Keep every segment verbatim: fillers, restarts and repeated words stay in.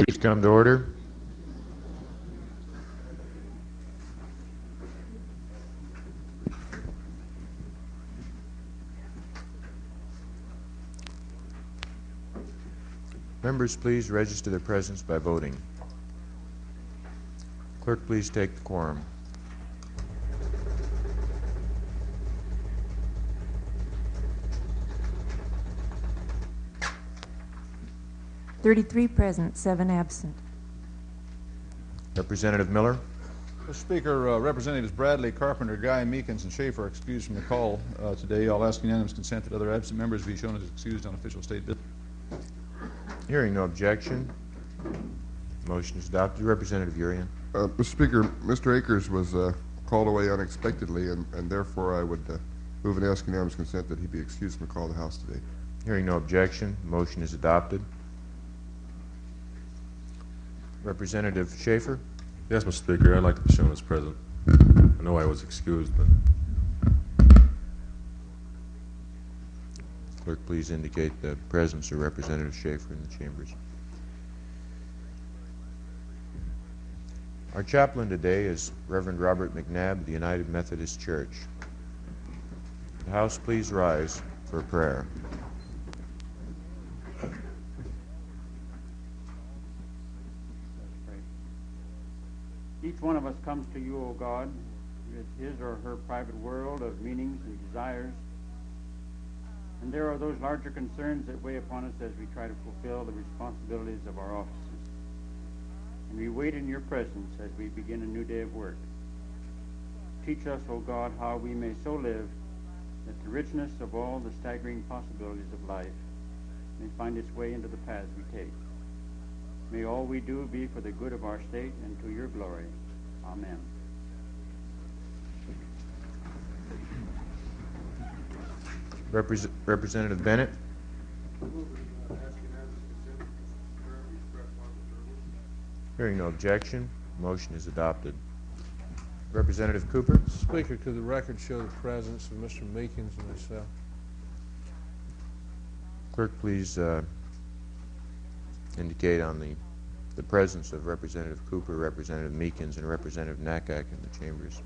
Please come to order. Members, please register their presence by voting. Clerk, please take the quorum. thirty-three present, seven absent. Representative Miller. Mister Speaker, uh, Representatives Bradley, Carpenter, Guy, Meekins, and Schaefer are excused from the call uh, today. I'll ask unanimous consent that other absent members be shown as excused on official state business. Hearing no objection, motion is adopted. Representative Urian. Uh, Mister Speaker, Mister Akers was uh, called away unexpectedly, and, and therefore I would uh, move and ask unanimous consent that he be excused from the call of the House today. Hearing no objection, motion is adopted. Representative Schaefer. Yes, Mister Speaker, I'd like to be shown as present. I know I was excused, but Clerk, please indicate the presence of Representative Schaefer in the chambers. Our chaplain today is Reverend Robert McNabb of the United Methodist Church. The House, please rise for prayer. Each one of us comes to you, O God, with his or her private world of meanings and desires. And there are those larger concerns that weigh upon us as we try to fulfill the responsibilities of our offices. And we wait in your presence as we begin a new day of work. Teach us, O God, how we may so live that the richness of all the staggering possibilities of life may find its way into the paths we take. May all we do be for the good of our state and to your glory. Amen. Repres Representative Bennett. Hearing no objection, motion is adopted. Representative Cooper. Speaker, could the record show the presence of Mister Meekins and myself? Clerk, please uh, indicate on the, the presence of Representative Cooper, Representative Meekins, and Representative Nakak in the chambers.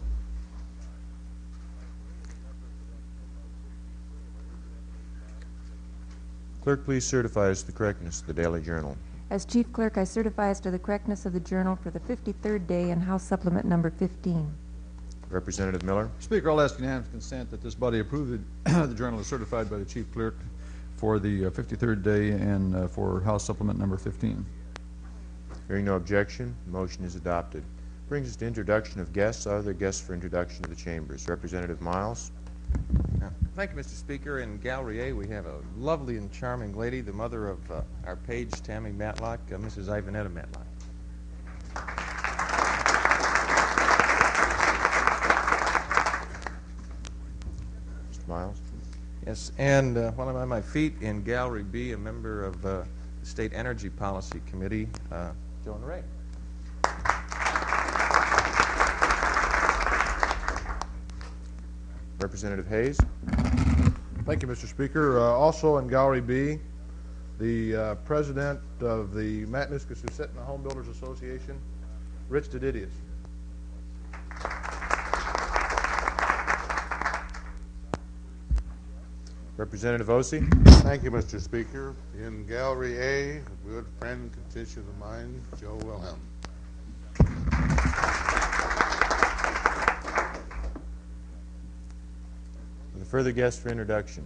Clerk, please certify as to the correctness of the Daily Journal. As Chief Clerk, I certify as to the correctness of the Journal for the fifty-third day in House Supplement Number fifteen. Representative Miller. Speaker, I'll ask unanimous consent that this body approve the, the journal as certified by the Chief Clerk for the uh, fifty-third day and uh, for House Supplement Number fifteen. Hearing no objection, motion is adopted. Brings us to introduction of guests. Are there guests for introduction to the chambers? Representative Miles. Uh, thank you, Mister Speaker. In Gallery A, we have a lovely and charming lady, the mother of uh, our page, Tammy Matlock, uh, Missus Ivanetta Matlock. Mister Miles. Yes, and uh, while I'm on my feet, in Gallery B, a member of uh, the State Energy Policy Committee, uh, Joan Ray. Representative Hayes. Thank you, Mister Speaker. Uh, also in Gallery B, the uh, president of the Matanuska-Susitna Home Builders Association, Rich Didius. Representative Ossie. Thank you, Mister Speaker. In Gallery A, a good friend and constituent of mine, Joe Wilhelm. Are there further guests for introduction?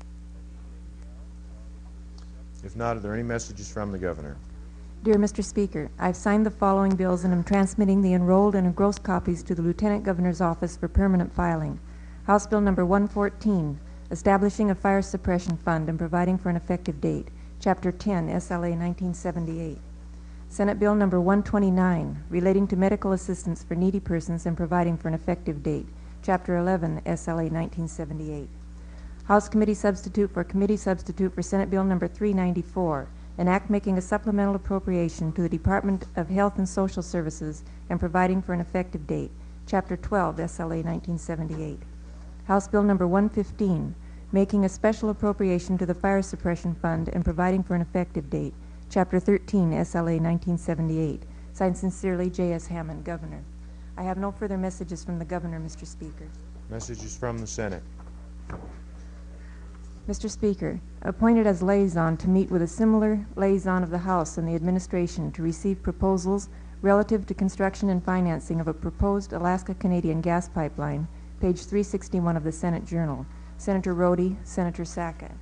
If not, are there any messages from the Governor? Dear Mister Speaker, I've signed the following bills and am transmitting the enrolled and engrossed copies to the Lieutenant Governor's office for permanent filing. House Bill Number one fourteen, Establishing a Fire Suppression Fund and Providing for an Effective Date, Chapter ten, S L A nineteen seventy-eight. Senate Bill Number one twenty-nine, Relating to Medical Assistance for Needy Persons and Providing for an Effective Date, Chapter eleven, S L A nineteen seventy-eight. House Committee Substitute for Committee Substitute for Senate Bill Number three ninety-four, an act making a supplemental appropriation to the Department of Health and Social Services and providing for an effective date, Chapter twelve, S L A nineteen seventy-eight. House Bill Number one fifteen, making a special appropriation to the Fire Suppression Fund and providing for an effective date, Chapter thirteen, S L A nineteen seventy-eight. Signed sincerely, J S Hammond, Governor. I have no further messages from the Governor, Mister Speaker. Messages from the Senate. Mister Speaker, appointed as liaison to meet with a similar liaison of the House and the administration to receive proposals relative to construction and financing of a proposed Alaska-Canadian gas pipeline, page three sixty-one of the Senate Journal. Senator Rhodey, Senator Sackett.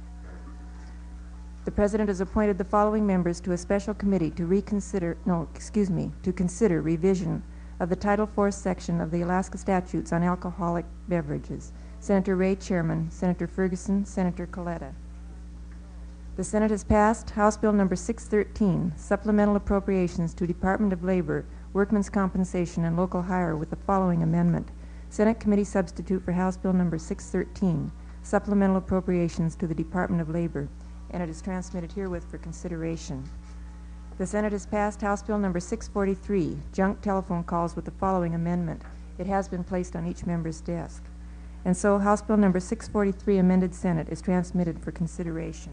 The President has appointed the following members to a special committee to reconsider, no, excuse me, to consider revision of the Title four section of the Alaska Statutes on alcoholic beverages. Senator Ray, Chairman. Senator Ferguson, Senator Coletta. The Senate has passed House Bill number six thirteen, Supplemental Appropriations to Department of Labor, Workmen's Compensation, and Local Hire with the following amendment. Senate Committee Substitute for House Bill number six thirteen, Supplemental Appropriations to the Department of Labor, and it is transmitted herewith for consideration. The Senate has passed House Bill number six forty-three, Junk Telephone Calls with the following amendment. It has been placed on each member's desk. And so House Bill number six forty-three, amended Senate, is transmitted for consideration.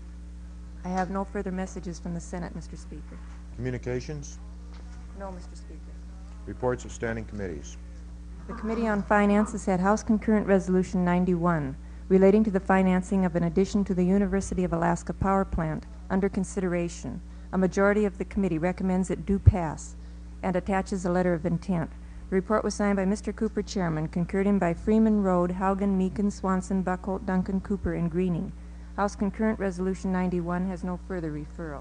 I have no further messages from the Senate, Mister Speaker. Communications. No, Mister Speaker. Reports of standing committees. The Committee on Finance has had House Concurrent Resolution ninety-one, relating to the financing of an addition to the University of Alaska power plant, under consideration. A majority of the committee recommends it do pass and attaches a letter of intent. The report was signed by Mister Cooper, Chairman, concurred in by Freeman, Road, Haugen, Meekin, Swanson, Buckholt, Duncan, Cooper, and Greening. House Concurrent Resolution ninety-one has no further referral.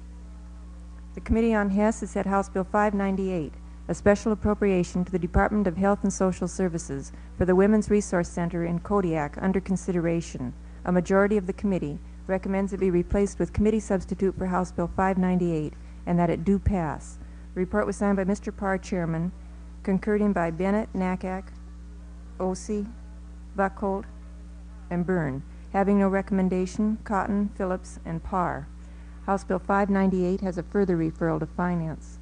The Committee on Hess has had House Bill five ninety-eight, a special appropriation to the Department of Health and Social Services for the Women's Resource Center in Kodiak, under consideration. A majority of the committee recommends it be replaced with committee substitute for House Bill five ninety-eight and that it do pass. The report was signed by Mister Parr, Chairman, concurred in by Bennett, Nakak, Osee, Buckholt, and Byrne. Having no recommendation, Cotton, Phillips, and Parr. House Bill five ninety-eight has a further referral to Finance.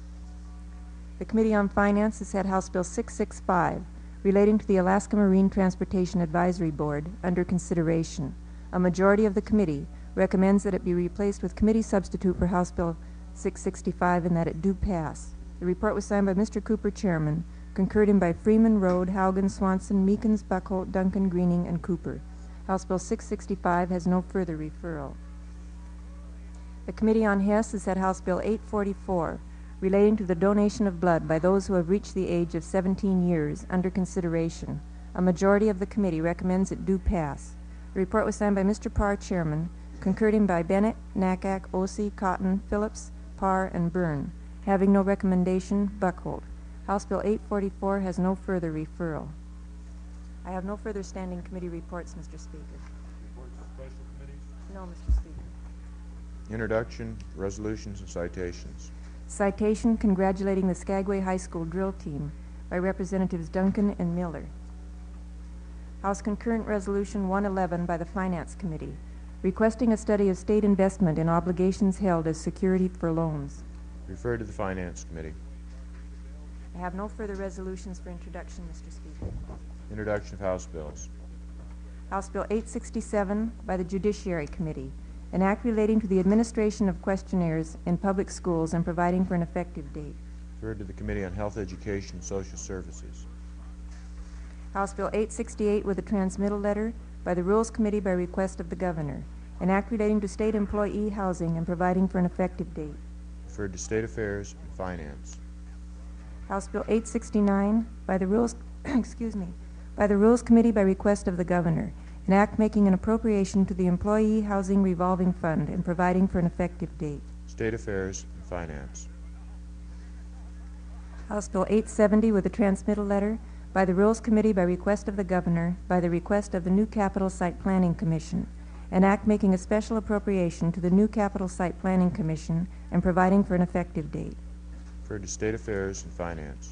The Committee on Finance has had House Bill six sixty-five, relating to the Alaska Marine Transportation Advisory Board, under consideration. A majority of the committee recommends that it be replaced with committee substitute for House Bill six sixty-five and that it do pass. The report was signed by Mister Cooper, Chairman, concurred in by Freeman, Road, Haugen, Swanson, Meekins, Buckholt, Duncan, Greening, and Cooper. House Bill six sixty-five has no further referral. The Committee on Hess has had House Bill eight forty-four, relating to the donation of blood by those who have reached the age of seventeen years, under consideration. A majority of the committee recommends it do pass. The report was signed by Mister Parr, Chairman, concurred in by Bennett, Nakak, Osee, Cotton, Phillips, Parr, and Byrne. Having no recommendation, Buckholt. House Bill eight forty-four has no further referral. I have no further standing committee reports, Mister Speaker. Reports of special committees. No, Mister Speaker. Introduction, resolutions, and citations. Citation congratulating the Skagway High School drill team by Representatives Duncan and Miller. House Concurrent Resolution one eleven by the Finance Committee, requesting a study of state investment in obligations held as security for loans. Refer to the Finance Committee. I have no further resolutions for introduction, Mister Speaker. Introduction of House bills. House Bill eight sixty-seven by the Judiciary Committee, an act relating to the administration of questionnaires in public schools and providing for an effective date. Referred to the Committee on Health, Education, and Social Services. House Bill eight sixty-eight with a transmittal letter by the Rules Committee by request of the Governor, an act relating to state employee housing and providing for an effective date. Referred to State Affairs and Finance. House Bill eight sixty-nine by the Rules, excuse me, by the Rules Committee by request of the Governor, an act making an appropriation to the Employee Housing Revolving Fund and providing for an effective date. State Affairs and Finance. House Bill eight seventy with a transmittal letter by the Rules Committee by request of the Governor, by the request of the New Capital Site Planning Commission, an act making a special appropriation to the New Capital Site Planning Commission and providing for an effective date. Referred to State Affairs and Finance.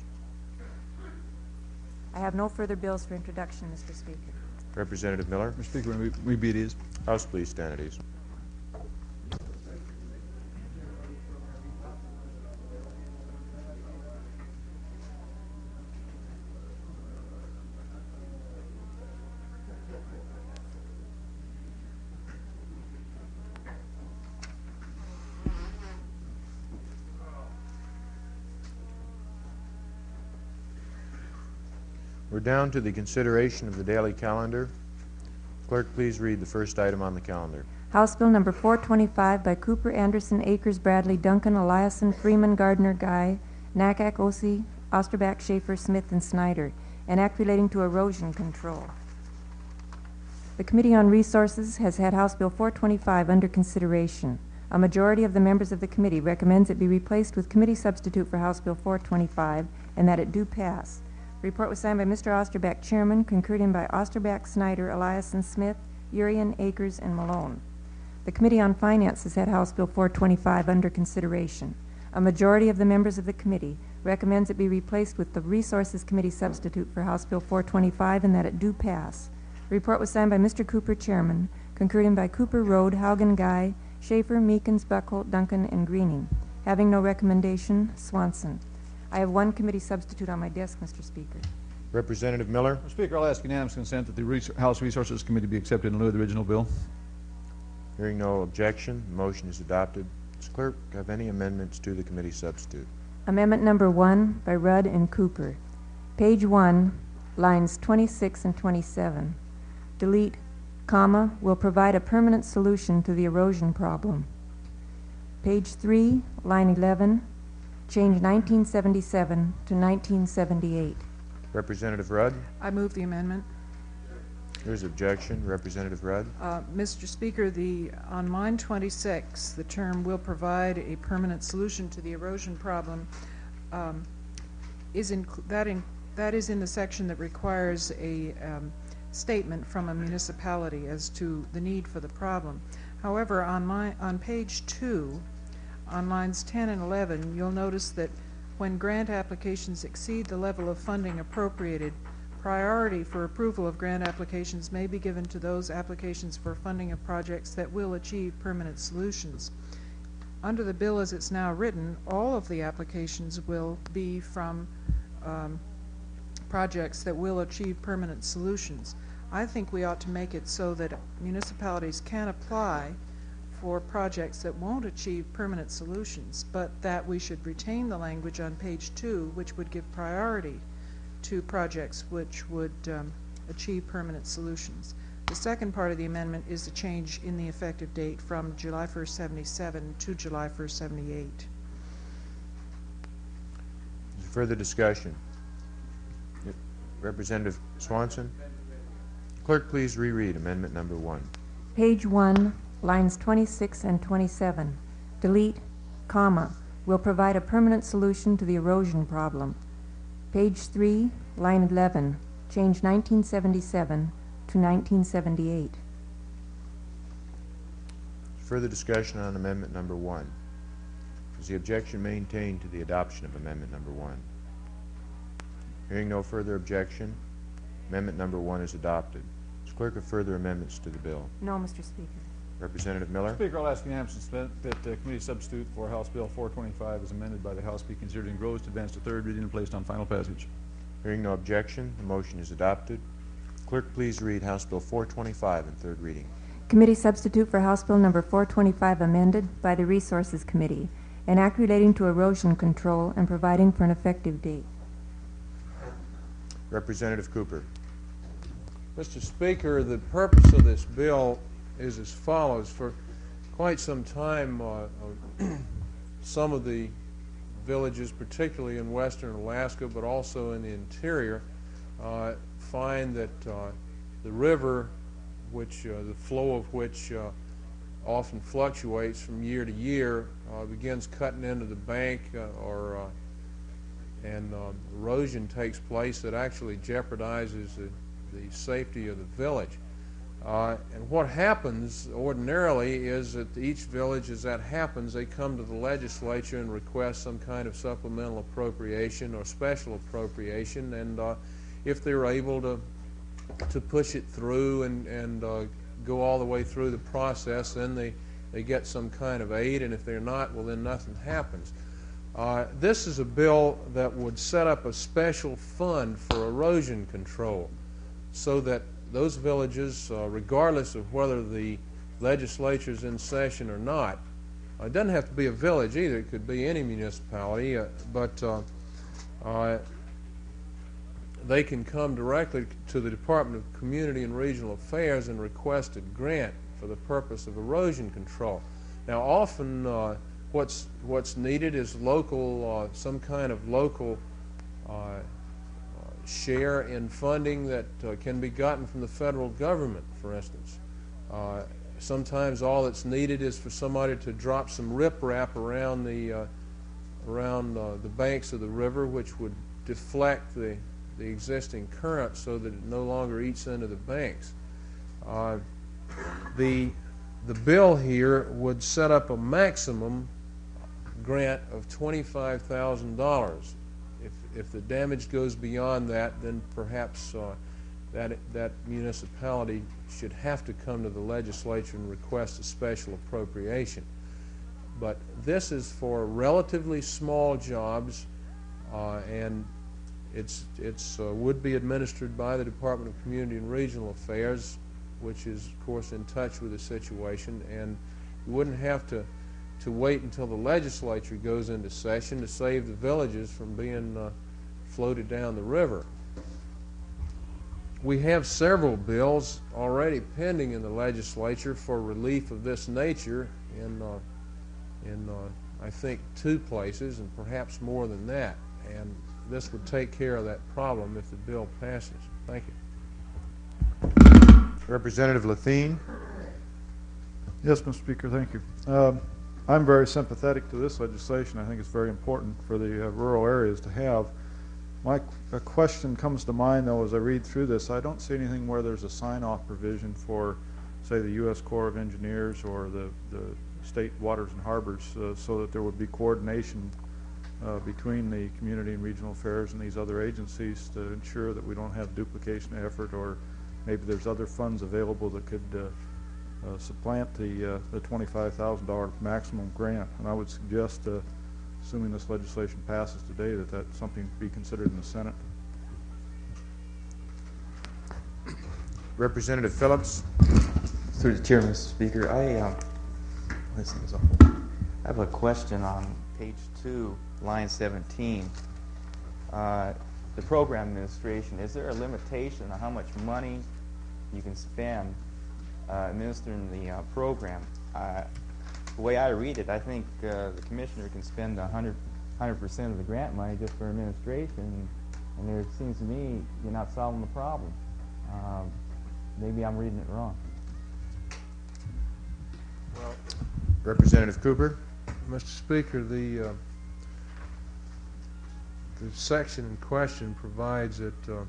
I have no further bills for introduction, Mister Speaker. Representative Miller. Mister Speaker, when we, we be it is. House, please stand at ease. We're down to the consideration of the daily calendar. Clerk, please read the first item on the calendar. House Bill number four twenty-five by Cooper, Anderson, Akers, Bradley, Duncan, Eliason, Freeman, Gardner, Guy, Nakak, Ossie, Osterbach, Schaefer, Smith, and Snyder, an act relating to erosion control. The Committee on Resources has had House Bill four twenty-five under consideration. A majority of the members of the committee recommends it be replaced with committee substitute for House Bill four twenty-five and that it do pass. The report was signed by Mister Osterbach, Chairman, concurred in by Osterbach, Snyder, Eliason, Smith, Urian, Akers, and Malone. The Committee on Finance has had House Bill four twenty-five under consideration. A majority of the members of the committee recommends it be replaced with the Resources Committee substitute for House Bill four twenty-five and that it do pass. The report was signed by Mister Cooper, Chairman, concurred in by Cooper, Rode, Haugen, Guy, Schaefer, Meekins, Buckholt, Duncan, and Greening. Having no recommendation, Swanson. I have one committee substitute on my desk, Mister Speaker. Representative Miller. Mister Speaker, I'll ask unanimous consent that the Res House Resources Committee be accepted in lieu of the original bill. Hearing no objection, the motion is adopted. Does clerk have any amendments to the committee substitute? Amendment number one by Rudd and Cooper. Page one, lines twenty-six and twenty-seven. Delete, comma, will provide a permanent solution to the erosion problem. Page three, line eleven, change nineteen seventy-seven to nineteen seventy-eight. Representative Rudd. I move the amendment. There's objection. Representative Rudd. Uh, Mister Speaker, the, on line twenty-six, the term will provide a permanent solution to the erosion problem um, is in, that, in, that is in the section that requires a um, statement from a municipality as to the need for the problem. However, on, my, on page two, on lines ten and eleven, you'll notice that when grant applications exceed the level of funding appropriated, priority for approval of grant applications may be given to those applications for funding of projects that will achieve permanent solutions. Under the bill as it's now written, all of the applications will be from um, projects that will achieve permanent solutions. I think we ought to make it so that municipalities can apply for projects that won't achieve permanent solutions, but that we should retain the language on page two, which would give priority to projects which would um, achieve permanent solutions. The second part of the amendment is the change in the effective date from July first, seventy-seven to July first, seventy-eight. Is there further discussion? Yep. Representative Swanson. Clerk, please reread amendment number one. Page one, lines twenty-six and twenty-seven. Delete, comma, will provide a permanent solution to the erosion problem. Page three, line eleven, change nineteen seventy-seven to nineteen seventy-eight. Further discussion on amendment number one. Is the objection maintained to the adoption of amendment number one? Hearing no further objection, amendment number one is adopted. Does clerk have further amendments to the bill? No, Mister Speaker. Representative Miller. Speaker, I'll ask unanimous consent that the committee substitute for House Bill four twenty-five as amended by the House be considered in gross to advance to third reading and placed on final passage. Hearing no objection, the motion is adopted. Clerk, please read House Bill four twenty-five in third reading. Committee substitute for House Bill number four twenty-five amended by the Resources Committee, an act relating to erosion control and providing for an effective date. Representative Cooper. Mister Speaker, the purpose of this bill is as follows. For quite some time, uh, uh, some of the villages, particularly in western Alaska, but also in the interior, uh, find that uh, the river, which uh, the flow of which uh, often fluctuates from year to year, uh, begins cutting into the bank, uh, or uh, and uh, erosion takes place that actually jeopardizes the, the safety of the village. Uh, and what happens ordinarily is that each village, as that happens, they come to the legislature and request some kind of supplemental appropriation or special appropriation, and uh, if they're able to to push it through and, and uh, go all the way through the process, then they, they get some kind of aid, and if they're not, well, then nothing happens. Uh, this is a bill that would set up a special fund for erosion control so that those villages, uh, regardless of whether the legislature is in session or not, uh, it doesn't have to be a village either, it could be any municipality, uh, but uh, uh, they can come directly to the Department of Community and Regional Affairs and request a grant for the purpose of erosion control. Now, often uh, what's what's needed is local, uh, some kind of local uh, share in funding that uh, can be gotten from the federal government, for instance. Uh, sometimes all that's needed is for somebody to drop some riprap around the uh, around uh, the banks of the river, which would deflect the the existing current so that it no longer eats into the banks. Uh, the the bill here would set up a maximum grant of twenty-five thousand dollars. If if the damage goes beyond that, then perhaps uh, that that municipality should have to come to the legislature and request a special appropriation. But this is for relatively small jobs, uh, and it's it's uh, would be administered by the Department of Community and Regional Affairs, which is of course in touch with the situation, and you wouldn't have to to wait until the legislature goes into session to save the villages from being uh, floated down the river. We have several bills already pending in the legislature for relief of this nature in, uh, in uh, I think, two places, and perhaps more than that. And this would take care of that problem if the bill passes. Thank you. Representative Lathine. Yes, Mister Speaker, thank you. Um, I'm very sympathetic to this legislation. I think it's very important for the uh, rural areas to have. My a question comes to mind, though, as I read through this. I don't see anything where there's a sign-off provision for, say, the U S Corps of Engineers or the, the state waters and harbors, uh, so that there would be coordination uh, between the community and regional affairs and these other agencies to ensure that we don't have duplication of effort, or maybe there's other funds available that could uh, uh, supplant the, uh, the twenty-five thousand dollar maximum grant. And I would suggest, uh, assuming this legislation passes today, that that's something to be considered in the Senate. Representative Phillips. Through the chair, Mister Speaker, I, um, listen, I have a question on page two, line seventeen. Uh, the program administration, is there a limitation on how much money you can spend uh, administering the uh, program? Uh, the way I read it, I think uh, the commissioner can spend one hundred percent of the grant money just for administration, and there, it seems to me you're not solving the problem. Um, maybe I'm reading it wrong. Well, Representative Cooper. Mister Speaker, the uh, the section in question provides that uh,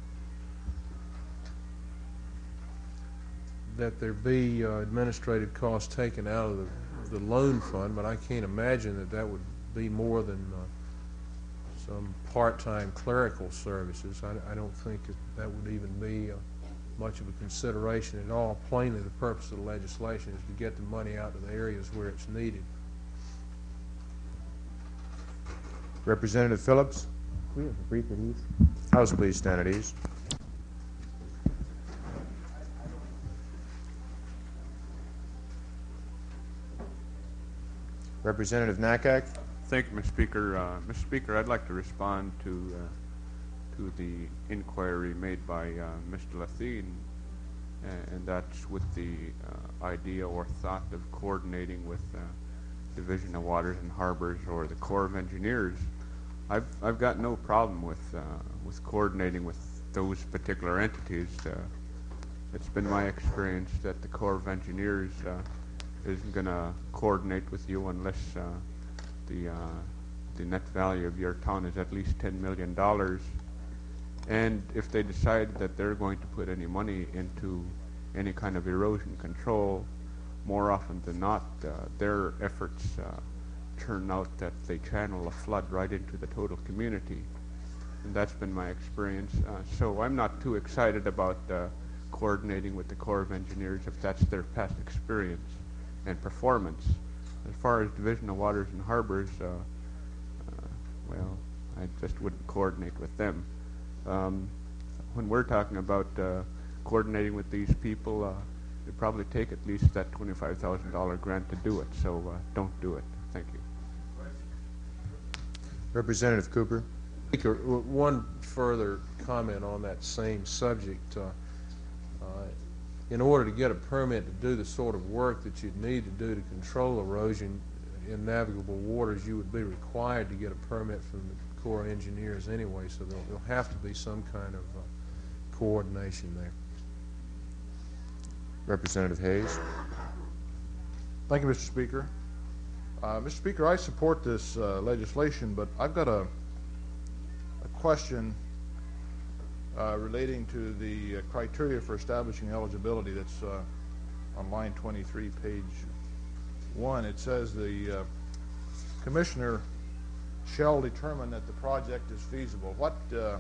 that there be uh, administrative costs taken out of the, the loan fund, but I can't imagine that that would be more than uh, some part-time clerical services. I, I don't think that, that would even be uh, much of a consideration at all. Plainly, the purpose of the legislation is to get the money out to the areas where it's needed. Representative Phillips. We have a brief at ease. House, please stand at ease. Representative Nakak. Thank you, Mister Speaker. Uh, Mister Speaker, I'd like to respond to uh, to the inquiry made by uh, Mister Lathine, and, and that's with the uh, idea or thought of coordinating with uh, Division of Waters and Harbors or the Corps of Engineers. I've I've got no problem with uh, with coordinating with those particular entities. Uh, it's been my experience that the Corps of Engineers uh, isn't going to coordinate with you unless uh, the uh, the net value of your town is at least ten million dollars. And if they decide that they're going to put any money into any kind of erosion control, more often than not, uh, their efforts uh, turn out that they channel a flood right into the total community. And that's been my experience. Uh, so I'm not too excited about uh, coordinating with the Corps of Engineers if that's their past experience and performance. As far as Division of Waters and Harbors, uh, uh, well, I just wouldn't coordinate with them. Um, when we're talking about uh, coordinating with these people, uh, it'd probably take at least that twenty-five thousand dollar grant to do it, so uh, don't do it. Thank you. Representative Cooper. Speaker, one further comment on that same subject. Uh, uh, in order to get a permit to do the sort of work that you'd need to do to control erosion in navigable waters, you would be required to get a permit from the Corps of Engineers anyway, so there'll, there'll have to be some kind of uh, coordination there. Representative Hayes. Thank you, Mister Speaker. Uh, Mister Speaker, I support this uh, legislation, but I've got a, a question uh, relating to the uh, criteria for establishing eligibility that's uh, on line twenty-three, page one. It says the uh, commissioner shall determine that the project is feasible. What uh,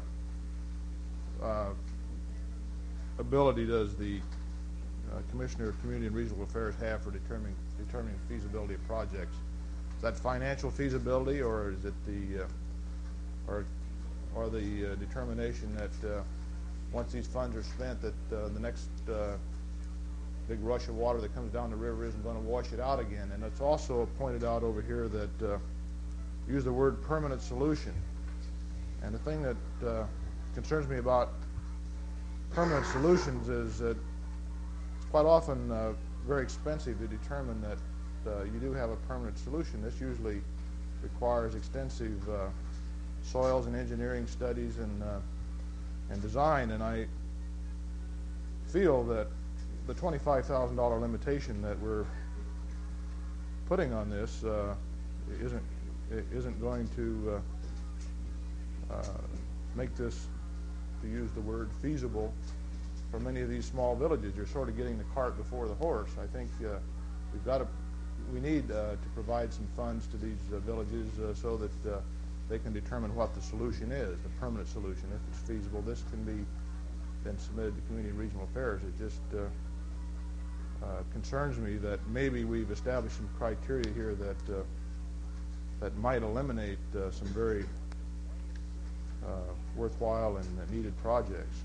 uh, ability does the uh, Commissioner of Community and Regional Affairs have for determining determining feasibility of projects? Is that financial feasibility, or is it the uh, or or the uh, determination that uh, once these funds are spent, that uh, the next uh, big rush of water that comes down the river isn't going to wash it out again? And it's also pointed out over here that uh, use the word permanent solution. And the thing that uh, concerns me about permanent solutions is that it's quite often uh, very expensive to determine that uh, you do have a permanent solution. This usually requires extensive uh, soils and engineering studies and, uh, and design, and I feel that the twenty-five thousand dollar limitation that we're putting on this uh, isn't isn't going to uh, uh, make this, to use the word, feasible for many of these small villages. You're sort of getting the cart before the horse. I think uh, we've got to, we need uh, to provide some funds to these uh, villages uh, so that uh, they can determine what the solution is, the permanent solution. If it's feasible, this can be then submitted to Community and Regional Affairs. It just uh, uh, concerns me that maybe we've established some criteria here that uh, that might eliminate uh, some very uh, worthwhile and uh, needed projects.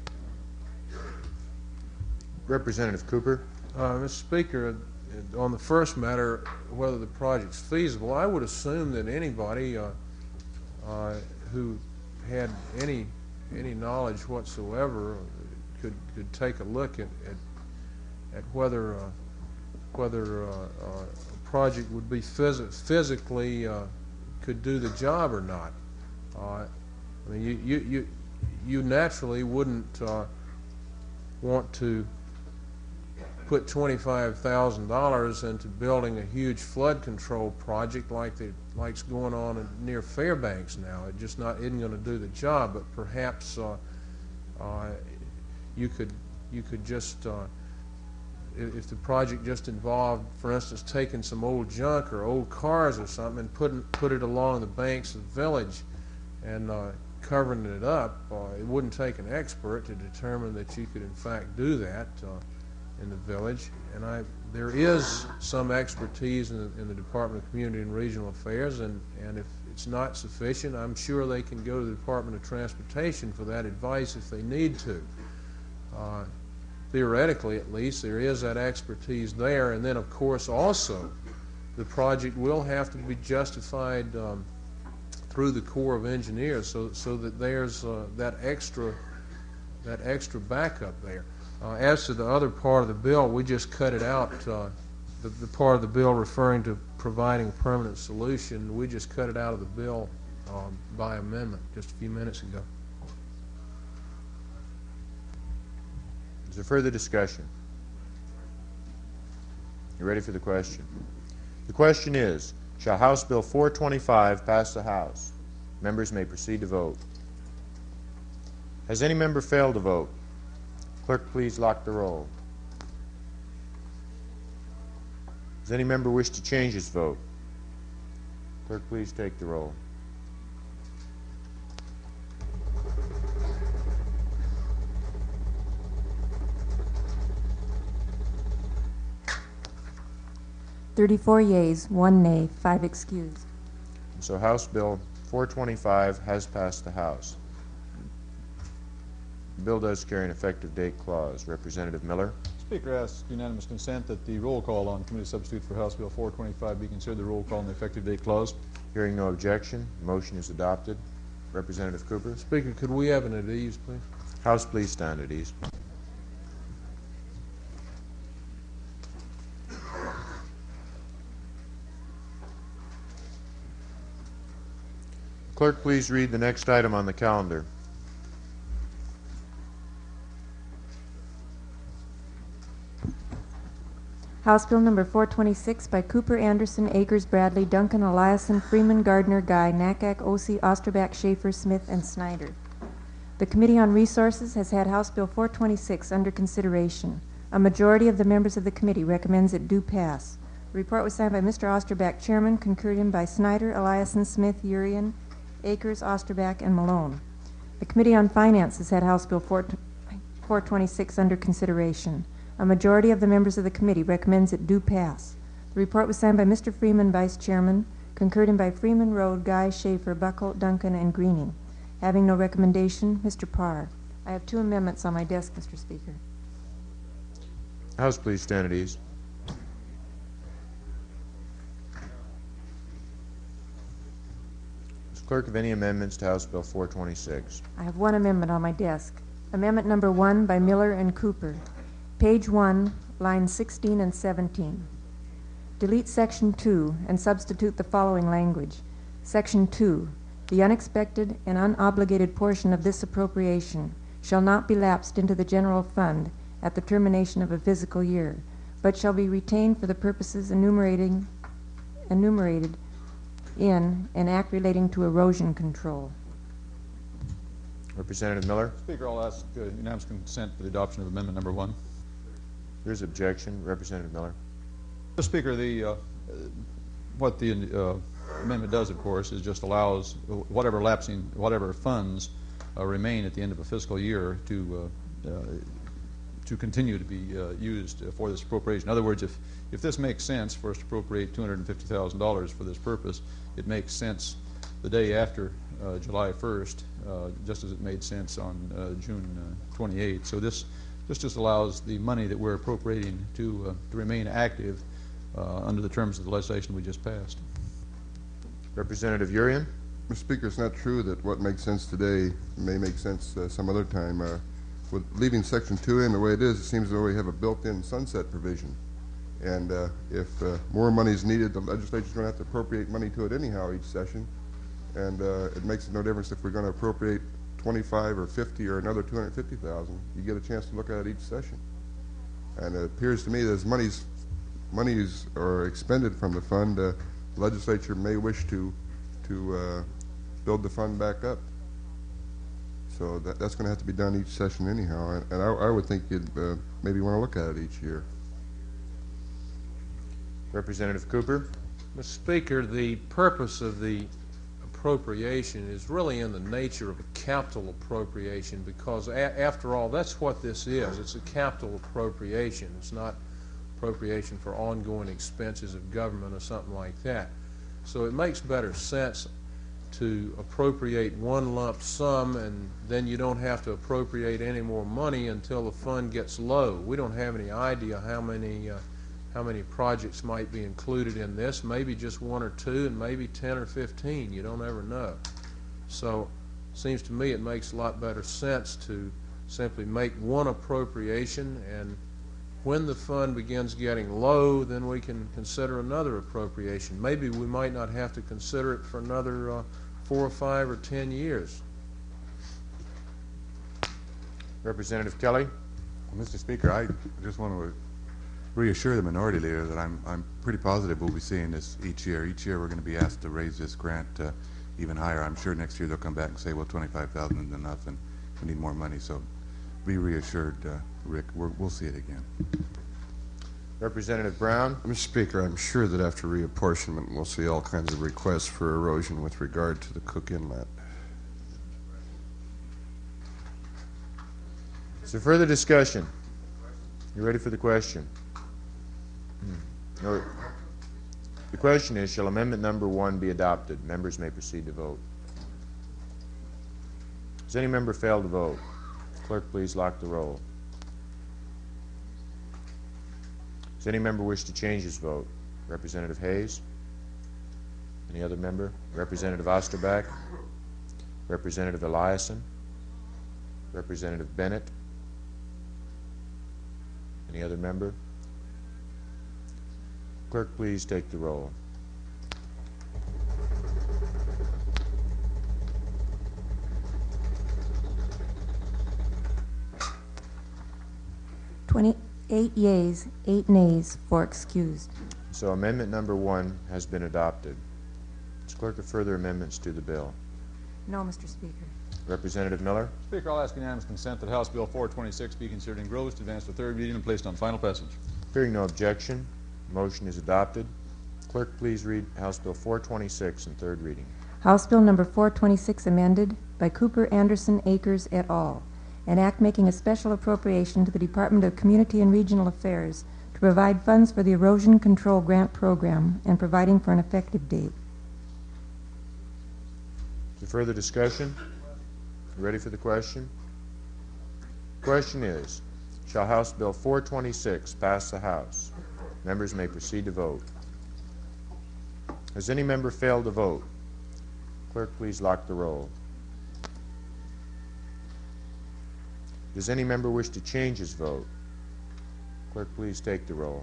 Representative Cooper. Uh, Mister Speaker, uh, on the first matter, whether the project's feasible, I would assume that anybody uh, uh, who had any any knowledge whatsoever could could take a look at at, at whether uh, whether uh, uh, a project would be phys physically uh, could do the job or not. Uh, I mean, you you you you naturally wouldn't uh, want to put twenty-five thousand dollars into building a huge flood control project like the like's going on in, near Fairbanks now. It just not isn't going to do the job. But perhaps uh, uh, you could you could just uh, if, if the project just involved, for instance, taking some old junk or old cars or something and putting put it along the banks of the village and uh, covering it up, uh, it wouldn't take an expert to determine that you could in fact do that uh, in the village. And I, there is some expertise in the, in the Department of Community and Regional Affairs, and, and if it's not sufficient, I'm sure they can go to the Department of Transportation for that advice if they need to. Uh, theoretically, at least, there is that expertise there, and then, of course, also the project will have to be justified um, through the Corps of Engineers, so so that there's uh, that extra that extra backup there. Uh, as to the other part of the bill, we just cut it out. Uh, the, the part of the bill referring to providing a permanent solution, we just cut it out of the bill um, by amendment just a few minutes ago. Is there further discussion? You ready for the question? The question is, shall House Bill four twenty-five pass the House? Members may proceed to vote. Has any member failed to vote? Clerk, please lock the roll. Does any member wish to change his vote? Clerk, please take the roll. thirty-four yeas, one nay, five excused. So House Bill four twenty-five has passed the House. The bill does carry an effective date clause. Representative Miller. Speaker asks unanimous consent that the roll call on committee substitute for House Bill four twenty-five be considered the roll call on the effective date clause. Hearing no objection, the motion is adopted. Representative Cooper. Speaker, could we have an at ease, please? House, please stand at ease. Clerk, please read the next item on the calendar. House Bill Number four twenty-six by Cooper, Anderson, Akers, Bradley, Duncan, Eliason, Freeman, Gardner, Guy, Nakack, Ossie, Osterback, Schaefer, Smith, and Snyder. The Committee on Resources has had House Bill four twenty-six under consideration. A majority of the members of the committee recommends it do pass. The report was signed by Mister Osterback, Chairman, concurred in by Snyder, Eliason, Smith, Urian, Akers, Osterback, and Malone. The Committee on Finance has had House Bill four twenty-six under consideration. A majority of the members of the committee recommends it do pass. The report was signed by Mister Freeman, Vice Chairman, concurred in by Freeman, Road, Guy, Schaefer, Buckle, Duncan, and Greening. Having no recommendation, Mister Parr. I have two amendments on my desk, Mister Speaker. House, please stand at ease. Ms. Clerk, of any amendments to House Bill four twenty-six? I have one amendment on my desk. Amendment number one by Miller and Cooper. Page one, lines sixteen and seventeen. Delete section two and substitute the following language. Section two, the unexpected and unobligated portion of this appropriation shall not be lapsed into the general fund at the termination of a fiscal year, but shall be retained for the purposes enumerating, enumerated in an act relating to erosion control. Representative Miller. Speaker, I'll ask uh, unanimous consent for the adoption of amendment number one. There's objection. Representative Miller. Mister Speaker, the uh, what the uh, amendment does, of course, is just allows whatever lapsing, whatever funds uh, remain at the end of a fiscal year to uh, uh, to continue to be uh, used for this appropriation. In other words, if if this makes sense for us to appropriate two hundred fifty thousand dollars for this purpose, it makes sense the day after uh, July first, uh, just as it made sense on uh, June uh, twenty-eighth. So this. This just allows the money that we're appropriating to, uh, to remain active uh, under the terms of the legislation we just passed. Representative Urian. Mister Speaker, it's not true that what makes sense today may make sense uh, some other time. Uh, with leaving Section two in the way it is, it seems as though we have a built-in sunset provision. And uh, if uh, more money is needed, the legislature's going to have to appropriate money to it anyhow each session. And uh, it makes no difference if we're going to appropriate twenty-five or fifty or another two hundred fifty thousand. You get a chance to look at it each session. And it appears to me that as monies, monies are expended from the fund, uh, the legislature may wish to to uh, build the fund back up. So that, that's going to have to be done each session anyhow. And, and I, I would think you'd uh, maybe want to look at it each year. Representative Cooper. Mister Speaker, the purpose of the appropriation is really in the nature of a capital appropriation because a after all, that's what this is. It's a capital appropriation. It's not appropriation for ongoing expenses of government or something like that. So it makes better sense to appropriate one lump sum and then you don't have to appropriate any more money until the fund gets low. We don't have any idea how many uh, how many projects might be included in this, maybe just one or two and maybe ten or fifteen, you don't ever know. So it seems to me it makes a lot better sense to simply make one appropriation, and when the fund begins getting low, then we can consider another appropriation. Maybe we might not have to consider it for another uh, four or five or ten years. Representative Kelly. Well, Mister Speaker, I just want to reassure the minority leader that I'm, I'm pretty positive we'll be seeing this each year. Each year we're going to be asked to raise this grant uh, even higher. I'm sure next year they'll come back and say, well, twenty-five thousand isn't enough and we need more money. So be reassured, uh, Rick, we're, we'll see it again. Representative Brown. Mister Speaker, I'm sure that after reapportionment we'll see all kinds of requests for erosion with regard to the Cook Inlet. Is there further discussion? You ready for the question? No. The question is, shall amendment number one be adopted? Members may proceed to vote. Does any member fail to vote? Clerk, please lock the roll. Does any member wish to change his vote? Representative Hayes? Any other member? Representative Osterback? Representative Eliason, Representative Bennett. Any other member? Clerk, please take the roll. Twenty-eight yeas, eight nays, four excused. So amendment number one has been adopted. Is clerk of further amendments to the bill? No, Mister Speaker. Representative Miller? Speaker, I'll ask unanimous consent that House Bill four twenty-six be considered engrossed, advanced to third reading, and placed on final passage. Hearing no objection, motion is adopted. Clerk, please read House Bill four twenty-six in third reading. House Bill Number four twenty-six amended by Cooper Anderson Akers et al. An act making a special appropriation to the Department of Community and Regional Affairs to provide funds for the Erosion Control Grant Program and providing for an effective date. Is there further discussion? Ready for the question? Question is, shall House Bill four twenty-six pass the House? Members may proceed to vote. Has any member failed to vote? Clerk, please lock the roll. Does any member wish to change his vote? Clerk, please take the roll.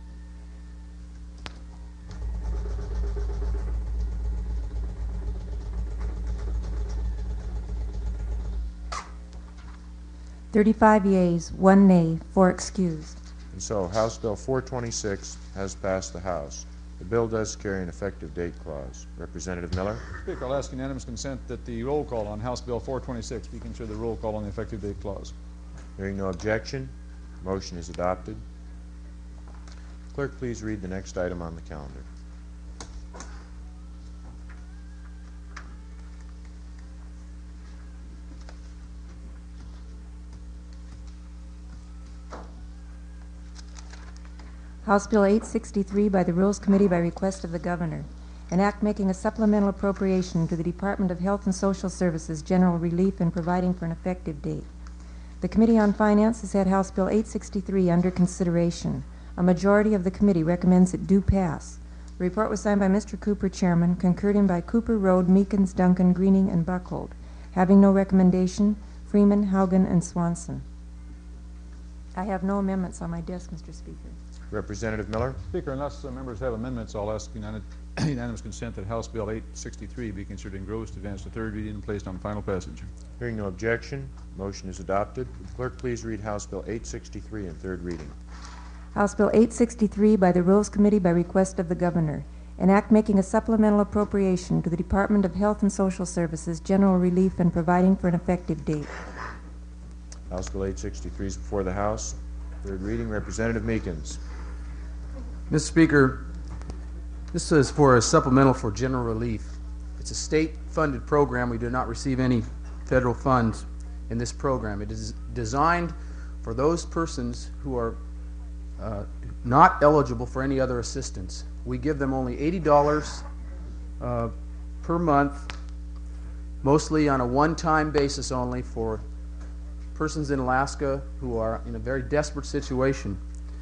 Thirty-five yeas, one nay, four excused. And so House Bill four twenty-six has passed the House. The bill does carry an effective date clause. Representative Miller? Speaker, I'll ask unanimous consent that the roll call on House Bill four twenty-six be considered the roll call on the effective date clause. Hearing no objection, motion is adopted. Clerk, please read the next item on the calendar. House Bill eight sixty-three by the Rules Committee by request of the Governor. An act making a supplemental appropriation to the Department of Health and Social Services General Relief and providing for an effective date. The Committee on Finance has had House Bill eight sixty-three under consideration. A majority of the committee recommends it do pass. The report was signed by Mister Cooper, Chairman, concurred in by Cooper, Road, Meekins, Duncan, Greening, and Buckhold. Having no recommendation, Freeman, Haugen, and Swanson. I have no amendments on my desk, Mister Speaker. Representative Miller? Speaker, unless uh, members have amendments, I'll ask unanimous, unanimous consent that House Bill eight sixty-three be considered engrossed, advanced to third reading, and placed on final passage. Hearing no objection, motion is adopted. Clerk, please read House Bill eight sixty-three in third reading. House Bill eight sixty-three by the Rules Committee by request of the Governor. An act making a supplemental appropriation to the Department of Health and Social Services General Relief and providing for an effective date. House Bill eight sixty-three is before the House. Third reading, Representative Meekins. Mister Speaker, this is for a supplemental for general relief. It's a state-funded program. We do not receive any federal funds in this program. It is designed for those persons who are uh, not eligible for any other assistance. We give them only eighty dollars uh, per month, mostly on a one-time basis only for persons in Alaska who are in a very desperate situation.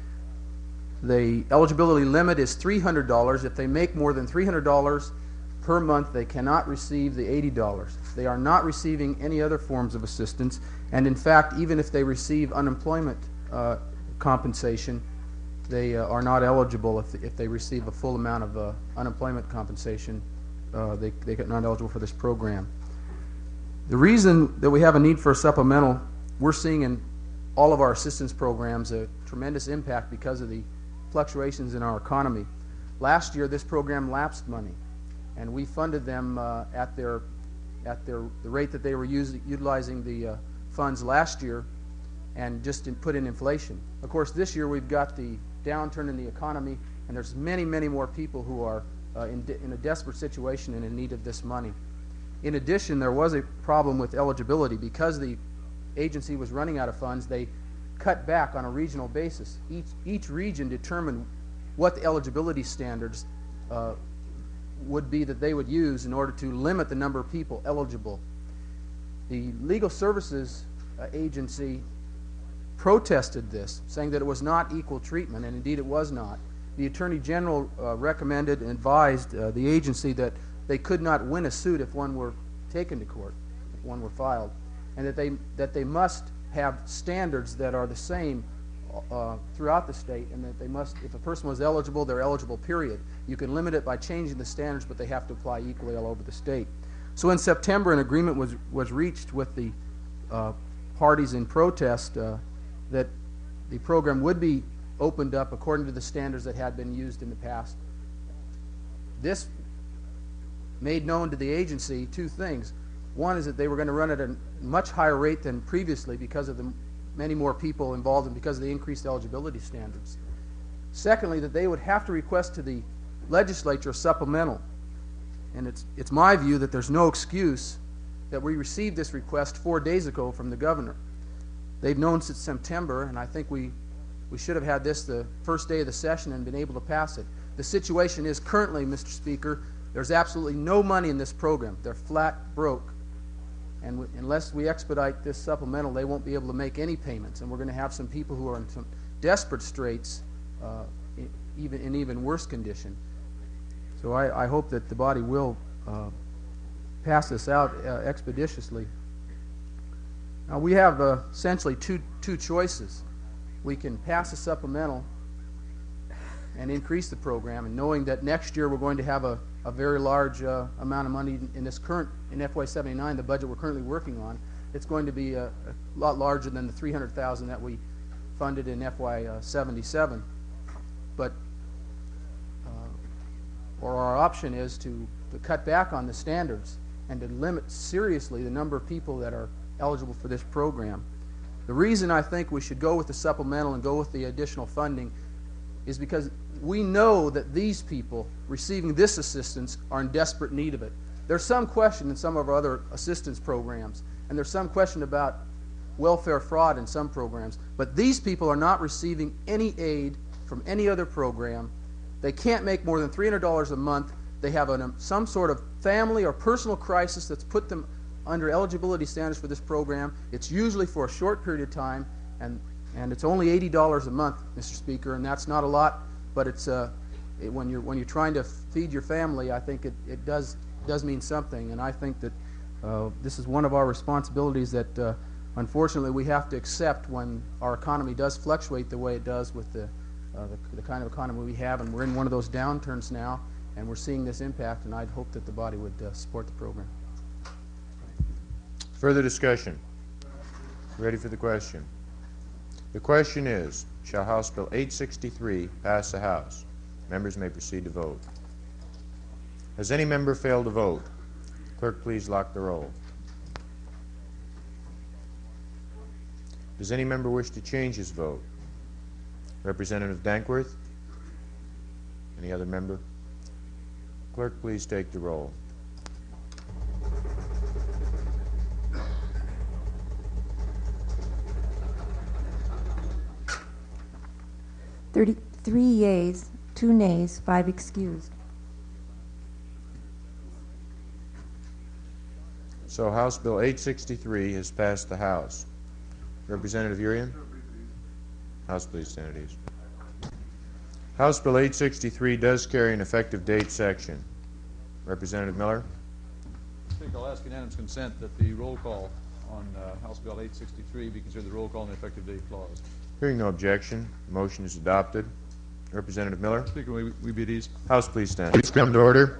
The eligibility limit is three hundred dollars. If they make more than three hundred dollars per month, they cannot receive the eighty dollars. They are not receiving any other forms of assistance, and in fact, even if they receive unemployment uh, compensation, they uh, are not eligible if, if they receive a full amount of uh, unemployment compensation. Uh, they, they are not eligible for this program. The reason that we have a need for a supplemental, we're seeing in all of our assistance programs a tremendous impact because of the fluctuations in our economy. Last year, this program lapsed money, and we funded them uh, at their at their the rate that they were using, utilizing the uh, funds last year, and just in, put in inflation. Of course, this year we've got the downturn in the economy, and there's many, many more people who are uh, in, in a desperate situation and in need of this money. In addition, there was a problem with eligibility because the agency was running out of funds. They cut back on a regional basis. Each, each region determined what the eligibility standards uh, would be that they would use in order to limit the number of people eligible. The Legal Services uh, Agency protested this, saying that it was not equal treatment, and indeed it was not. The Attorney General uh, recommended and advised uh, the agency that they could not win a suit if one were taken to court. one were filed, and that they, that they must have standards that are the same uh, throughout the state, and that they must, if a person was eligible, they're eligible, period. You can limit it by changing the standards, but they have to apply equally all over the state. So in September, an agreement was, was reached with the uh, parties in protest uh, that the program would be opened up according to the standards that had been used in the past. This made known to the agency two things. One is that they were going to run at a much higher rate than previously because of the many more people involved and because of the increased eligibility standards. Secondly, that they would have to request to the legislature a supplemental. And it's, it's my view that there's no excuse that we received this request four days ago from the governor. They've known since September, and I think we, we should have had this the first day of the session and been able to pass it. The situation is currently, Mister Speaker, there's absolutely no money in this program. They're flat broke. And w unless we expedite this supplemental, they won't be able to make any payments. And we're going to have some people who are in some desperate straits, uh, in, even, in even worse condition. So I, I hope that the body will uh, pass this out uh, expeditiously. Now we have uh, essentially two, two choices. We can pass a supplemental and increase the program, and knowing that next year we're going to have a, a very large uh, amount of money in this current, in F Y seventy-nine, the budget we're currently working on, it's going to be a, a lot larger than the three hundred thousand that we funded in F Y seventy-seven. But, uh, or our option is to, to cut back on the standards and to limit seriously the number of people that are eligible for this program. The reason I think we should go with the supplemental and go with the additional funding is because we know that these people receiving this assistance are in desperate need of it. There's some question in some of our other assistance programs, and there's some question about welfare fraud in some programs, but these people are not receiving any aid from any other program. They can't make more than three hundred dollars a month. They have an, um, some sort of family or personal crisis that's put them under eligibility standards for this program. It's usually for a short period of time, and, and it's only eighty dollars a month, Mister Speaker, and that's not a lot, but it's, uh, it, when, you're, when you're trying to feed your family, I think it, it does, does mean something, and I think that uh, this is one of our responsibilities that uh, unfortunately we have to accept when our economy does fluctuate the way it does with the, uh, the, the kind of economy we have, and we're in one of those downturns now, and we're seeing this impact, and I'd hope that the body would uh, support the program. Further discussion? Ready for the question? The question is, shall House Bill eight sixty-three pass the House? Members may proceed to vote. Has any member failed to vote? Clerk, please lock the roll. Does any member wish to change his vote? Representative Dankworth? Any other member? Clerk, please take the roll. thirty-three yeas, two nays, five excused. So House Bill eight sixty-three has passed the House. Representative Urian? House, please stand at ease. House Bill eight sixty-three does carry an effective date section. Representative Miller? I think I'll ask unanimous consent that the roll call on uh, House Bill eight sixty-three be considered the roll call in the effective date clause. Hearing no objection, the motion is adopted. Representative Miller? Speaker, we, we be at ease. House, please stand. Please come to order.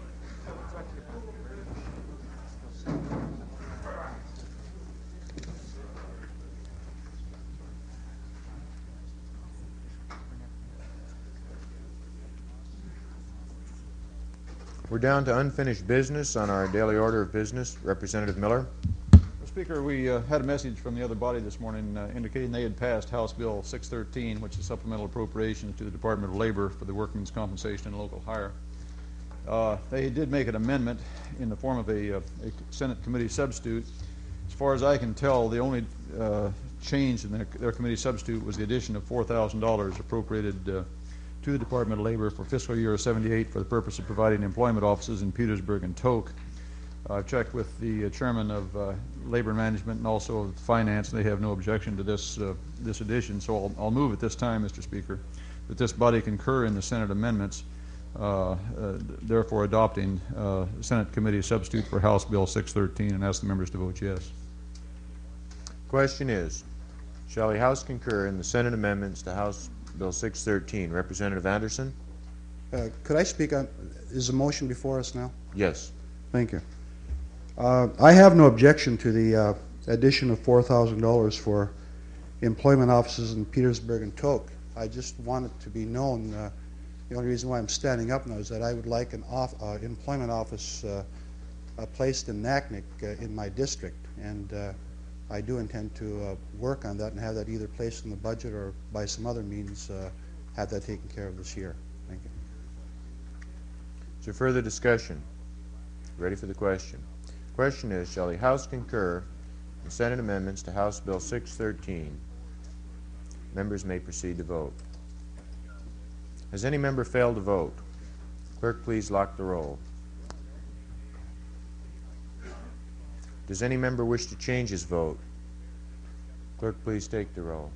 We're down to unfinished business on our daily order of business. Representative Miller? Speaker, we uh, had a message from the other body this morning uh, indicating they had passed House Bill six thirteen, which is supplemental appropriations to the Department of Labor for the workmen's compensation and local hire. Uh, they did make an amendment in the form of a, a Senate committee substitute. As far as I can tell, the only uh, change in their, their committee substitute was the addition of four thousand dollars appropriated uh, to the Department of Labor for fiscal year seventy-eight for the purpose of providing employment offices in Petersburg and Tok. I've checked with the uh, chairman of uh, Labor Management and also of Finance, and they have no objection to this uh, this addition. So I'll, I'll move at this time, Mister Speaker, that this body concur in the Senate amendments uh, uh, therefore adopting uh, Senate Committee substitute for House Bill six thirteen, and ask the members to vote yes. Question is, shall the House concur in the Senate amendments to House Bill six thirteen? Representative Anderson? Uh, could I speak on, is the motion before us now? Yes. Thank you. Uh, I have no objection to the uh, addition of four thousand dollars for employment offices in Petersburg and Tok. I just want it to be known, uh, the only reason why I'm standing up now is that I would like an off, uh, employment office uh, uh, placed in Naknek uh, in my district, and uh, I do intend to uh, work on that and have that either placed in the budget or by some other means uh, have that taken care of this year. Thank you. Is there further discussion? Ready for the question. Question is, shall the House concur in Senate amendments to House Bill six thirteen? Members may proceed to vote. Has any member failed to vote? Clerk, please lock the roll. Does any member wish to change his vote? Clerk, please take the roll.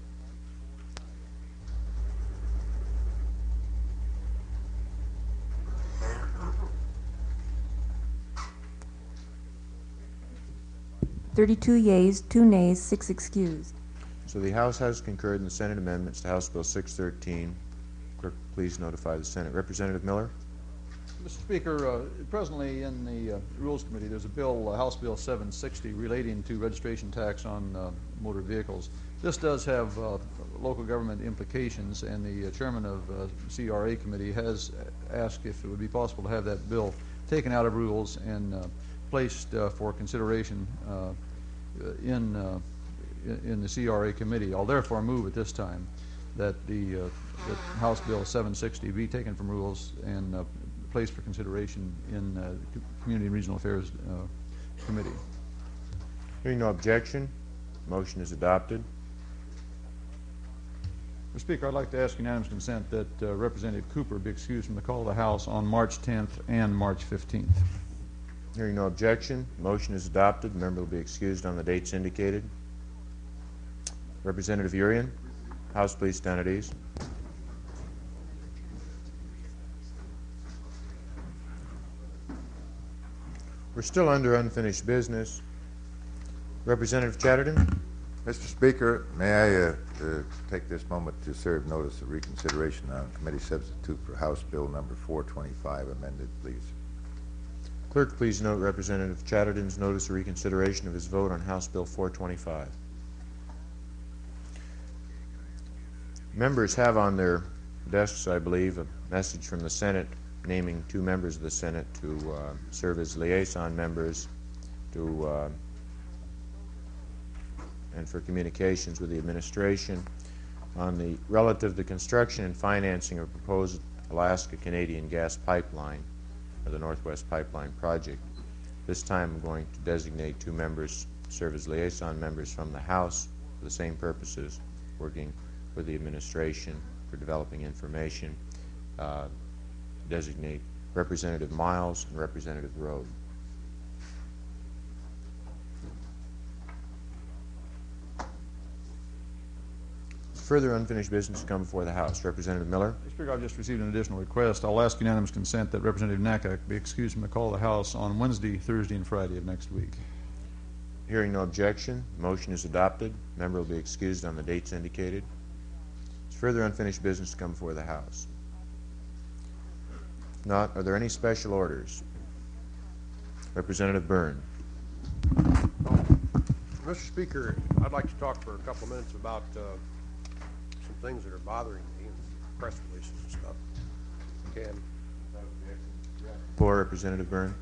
Thirty-two yeas, two nays, six excused. So the House has concurred in the Senate amendments to House Bill six thirteen. Clerk, please notify the Senate. Representative Miller? Mister Speaker, uh, presently in the uh, Rules Committee, there's a bill, uh, House Bill seven sixty, relating to registration tax on uh, motor vehicles. This does have uh, local government implications, and the uh, chairman of uh, C R A committee has asked if it would be possible to have that bill taken out of rules and uh, placed uh, for consideration uh, in, uh, in the C R A committee. I'll therefore move at this time that the uh, that House Bill seven sixty be taken from rules and uh, placed for consideration in uh, Community and Regional Affairs uh, Committee. Hearing no objection, motion is adopted. Mister Speaker, I'd like to ask unanimous consent that uh, Representative Cooper be excused from the call of the House on March tenth and March fifteenth. Hearing no objection, motion is adopted. The member will be excused on the dates indicated. Representative Urian, House, please stand at ease. We're still under unfinished business. Representative Chatterton? Mister Speaker, may I uh, uh, take this moment to serve notice of reconsideration on committee substitute for House Bill number four twenty-five amended, please. Clerk, please note Representative Chatterton's notice of reconsideration of his vote on House Bill four twenty-five. Members have on their desks, I believe, a message from the Senate naming two members of the Senate to uh, serve as liaison members to uh, and for communications with the administration on the relative to the construction and financing of a proposed Alaska Canadian gas pipeline, or the Northwest Pipeline project. This time I'm going to designate two members to serve as liaison members from the House for the same purposes, working with the administration for developing information. Uh, designate Representative Miles and Representative Rode. Further unfinished business to come before the House. Representative Miller. Mister Speaker, I've just received an additional request. I'll ask unanimous consent that Representative Nakak be excused from the call of the House on Wednesday, Thursday, and Friday of next week. Hearing no objection, motion is adopted. Member will be excused on the dates indicated. There's further unfinished business to come before the House. If not, are there any special orders? Representative Byrne. Mister Speaker, I'd like to talk for a couple of minutes about uh, some things that are bothering me in press releases and stuff. Can. For Representative Byrne.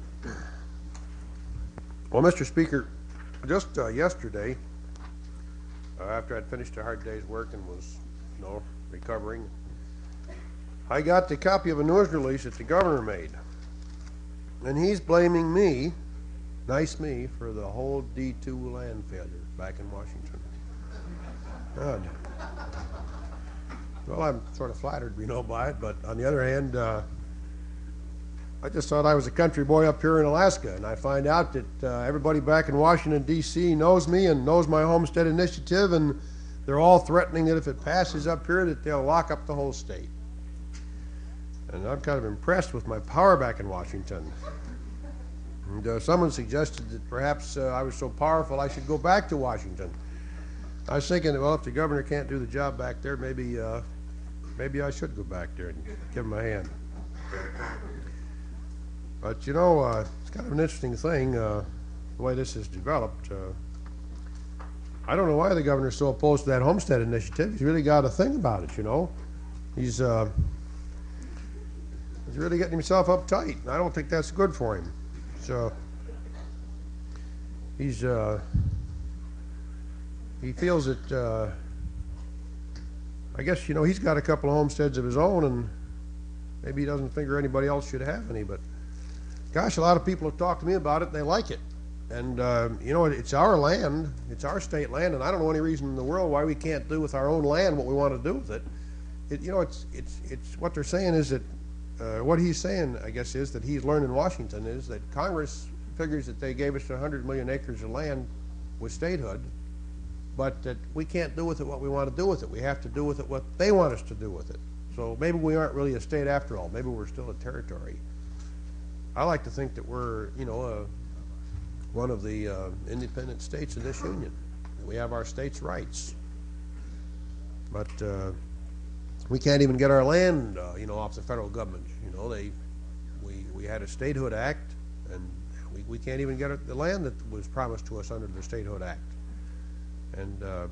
Well, Mister Speaker, just uh, yesterday, uh, after I'd finished a hard day's work and was, you know, recovering, I got the copy of a news release that the governor made. And he's blaming me, nice me, for the whole D two land failure back in Washington. God. Well, I'm sort of flattered, you know, by it, but on the other hand, uh, I just thought I was a country boy up here in Alaska, and I find out that uh, everybody back in Washington, D C knows me and knows my homestead initiative, and they're all threatening that if it passes up here that they'll lock up the whole state. And I'm kind of impressed with my power back in Washington. And uh, someone suggested that perhaps uh, I was so powerful I should go back to Washington. I was thinking, well, if the governor can't do the job back there, maybe uh, maybe I should go back there and give him a hand. But you know, uh, it's kind of an interesting thing, uh, the way this has developed. Uh, I don't know why the governor's so opposed to that homestead initiative. He's really got a thing about it, you know. He's uh, he's really getting himself uptight, and I don't think that's good for him. So he's uh, he feels that uh, I guess you know he's got a couple of homesteads of his own, and maybe he doesn't figure anybody else should have any. But gosh, a lot of people have talked to me about it, and they like it. And uh, you know, it's our land, it's our state land, and I don't know any reason in the world why we can't do with our own land what we want to do with it. It you know, it's it's it's what they're saying is that. Uh, what he's saying, I guess, is that he's learned in Washington is that Congress figures that they gave us one hundred million acres of land with statehood, but that we can't do with it what we want to do with it. We have to do with it what they want us to do with it. So maybe we aren't really a state after all. Maybe we're still a territory. I like to think that we're, you know, uh, one of the uh, independent states in this union. We have our states' rights. But uh, we can't even get our land, uh, you know, off the federal government. You know, they, we, we had a Statehood Act, and we, we can't even get the land that was promised to us under the Statehood Act. And um,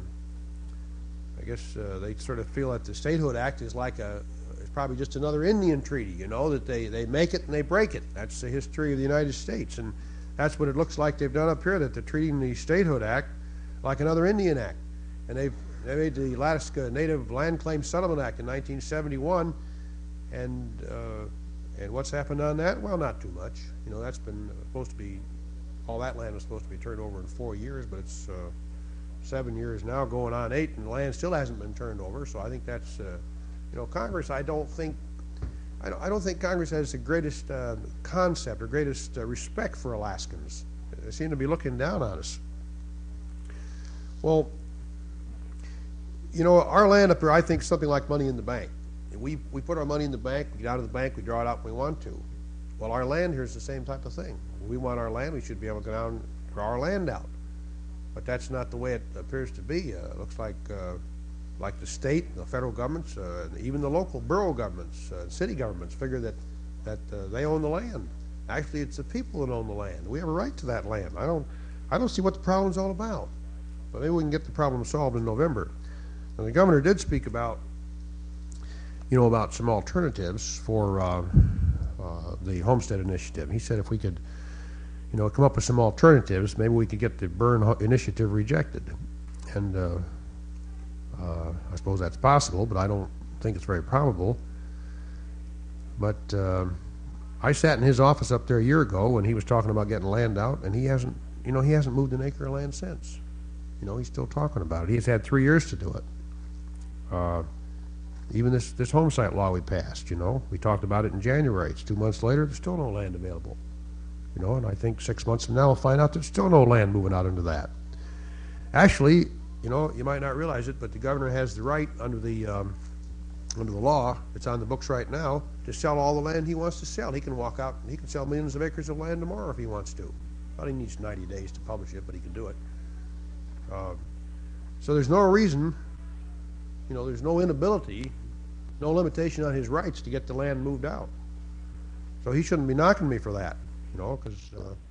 I guess uh, they sort of feel that the Statehood Act is like a, it's probably just another Indian treaty, you know, that they, they make it and they break it. That's the history of the United States, and that's what it looks like they've done up here, that they're treating the Statehood Act like another Indian Act. And they've They made the Alaska Native Land Claim Settlement Act in nineteen seventy-one, and uh, and what's happened on that? Well, not too much. You know, that's been supposed to be, all that land was supposed to be turned over in four years, but it's uh, seven years now, going on eight, and the land still hasn't been turned over. So I think that's, uh, you know, Congress. I don't think, I don't, I don't think Congress has the greatest uh, concept or greatest uh, respect for Alaskans. They seem to be looking down on us. Well. You know, our land up here, I think, is something like money in the bank. We, we put our money in the bank, we get out of the bank, we draw it out when we want to. Well, our land here is the same type of thing. When we want our land, we should be able to go down and draw our land out. But that's not the way it appears to be. Uh, it looks like uh, like the state, the federal governments, uh, and even the local borough governments, uh, city governments figure that, that uh, they own the land. Actually, it's the people that own the land. We have a right to that land. I don't, I don't see what the problem's all about. But maybe we can get the problem solved in November. And the governor did speak about, you know, about some alternatives for uh, uh, the homestead initiative. He said if we could, you know, come up with some alternatives, maybe we could get the Byrne initiative rejected. And uh, uh, I suppose that's possible, but I don't think it's very probable. But uh, I sat in his office up there a year ago when he was talking about getting land out, and he hasn't, you know, he hasn't moved an acre of land since. You know, he's still talking about it. He's had three years to do it. Uh, even this, this home site law we passed, you know, we talked about it in January. It's two months later, there's still no land available. You know, and I think six months from now we'll find out there's still no land moving out into that. Actually, you know, you might not realize it, but the governor has the right under the, um, under the law, it's on the books right now, to sell all the land he wants to sell. He can walk out and he can sell millions of acres of land tomorrow if he wants to. Well, he needs ninety days to publish it, but he can do it. Uh, so there's no reason, you know, there's no inability, no limitation on his rights to get the land moved out. So he shouldn't be knocking me for that, you know, because uh,